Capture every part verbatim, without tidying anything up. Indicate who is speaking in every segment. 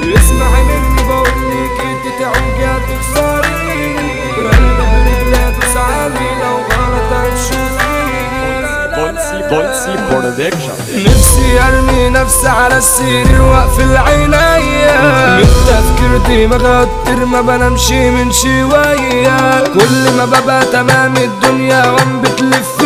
Speaker 1: اسمعي مني بقولك انت تعوجي هتخسريني، قلبي برجلي ادوس علي لو غلط هتشوفيني.
Speaker 2: بولسي بولسي برودكشن.
Speaker 1: نفسي ارمي نفسي على السرير واقفل عينيا، من تفكير دماغي كتير ما بنامش من شوية، كل ما ببقى تمام الدنيا وام بتلف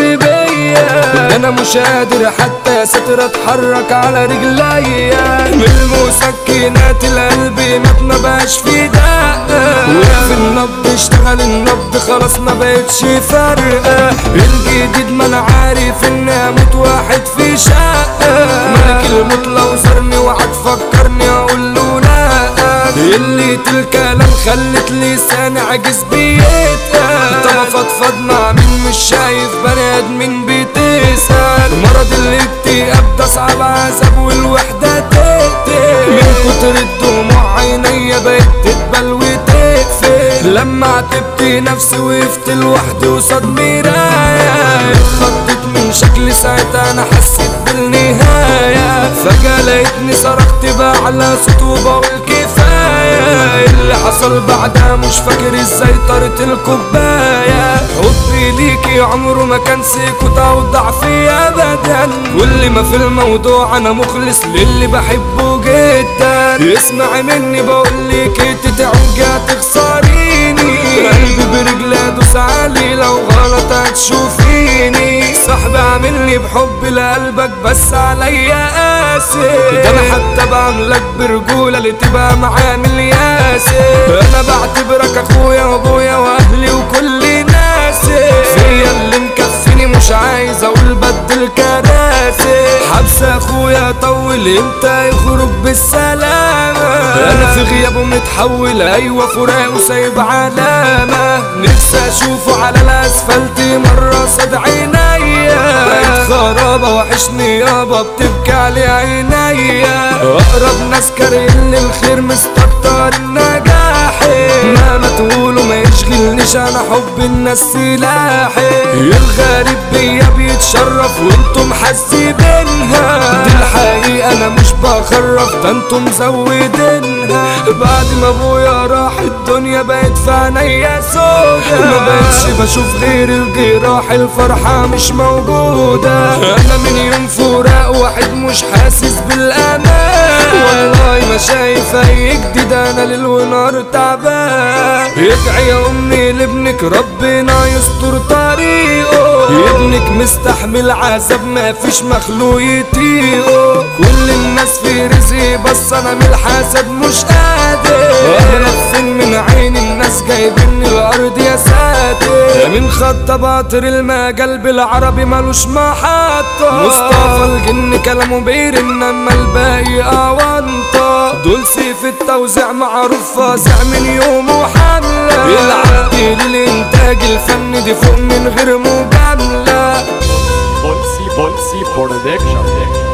Speaker 1: بيا، انا مش قادر حتى يا ستر اتحرك على رجليا، من المسكنات القلب مات ما بقاش في دقة، وقف النبض اشتغل النبض خلاص ما بقتش فارقة، الجديد ما انا عارف اني اموت واحد في شقة، ملك الموت لو زارني وقعد فكرني اقول له لا، اللي الكلام خلت لساني عجز بيتقل، طب افضفض مع مين مش شايف بني ادمين بتسأل، مرض الاكتئاب ده صعب عذاب والوحدة تقتل، من كتر الدموع عينيا بقت تتبل وتقفل، لما عتبت نفسي وقفت لوحدي قصاد مراية، اتخضيت من شكلي ساعتها انا حسيت بالنهاية، فجأة لقيتني صرخت بأعلى صوت وبقول كفاية، اللي حصل بعدها مش فاكر ازاي طارت الكوباية، حبي ليكي عمره ما كان سكوت او ضعف ابدا، كل ما في الموضوع انا مخلص للي بحبه جدا، اسمعي مني بقولك انت تعوجي هتخسريني، قلبي برجلي ادوس علي لو غلط هتشوفيني، صاحبي عاملني بحب لقلبك بس عليا قاسي، ده انا حتى بعملك برجولة اللي تبقى معايا من الياسي، انا بعتبرك اخويا وابويا واهلي وكل ناسي، فيا اللي مكفيني مش عايز اقول بدل كراسي، حبس اخويا طول امتى يخرج بالسلامة، انا في غيابه متحول ايوه فراق وسايب علامة، نفسي اشوفه على الاسفلت مرة صد عينيا، بقيت خرابة وحشني يابا بتبكي علي عينيا، اقرب ناس كارهين للخير مستكتر النجاحي، مهما تقولوا ما يشغلنيش انا حب الناس سلاحي، الغريب بيا بيتشرف وانتم حاسبينها، دي الحقيقة انا مش بخرف ده انتم مزودينها، بعد ما ابويا راح الدنيا بقت في عينيا سودا، ما بقتش بشوف غير الجراح الفرحة مش موجودة، انا من يوم فراق واحد مش حاسس بالامان، والله ما شايف اي جديد انا ليل ونهار تعبان، ادعي يا امي لابنك ربنا يستر طريقه، ابنك مستحمل عذاب ما فيش مخلوق يطيقه، كل الناس في رزقي بس انا من الحسد مش قادر، اهرب فين من عين الناس جايبيني الارض يا ساتر، من خط باطر المجال بالعربي ملوش محطة، مصطفى الجن كلامه بيرن اما الباقي اونطة، دول سيف التوزيع معروف فازع من يومه حملة، العدي للانتاج الفني دي فوق من غير مجاملة.
Speaker 2: بولسي بولسي برودكشن.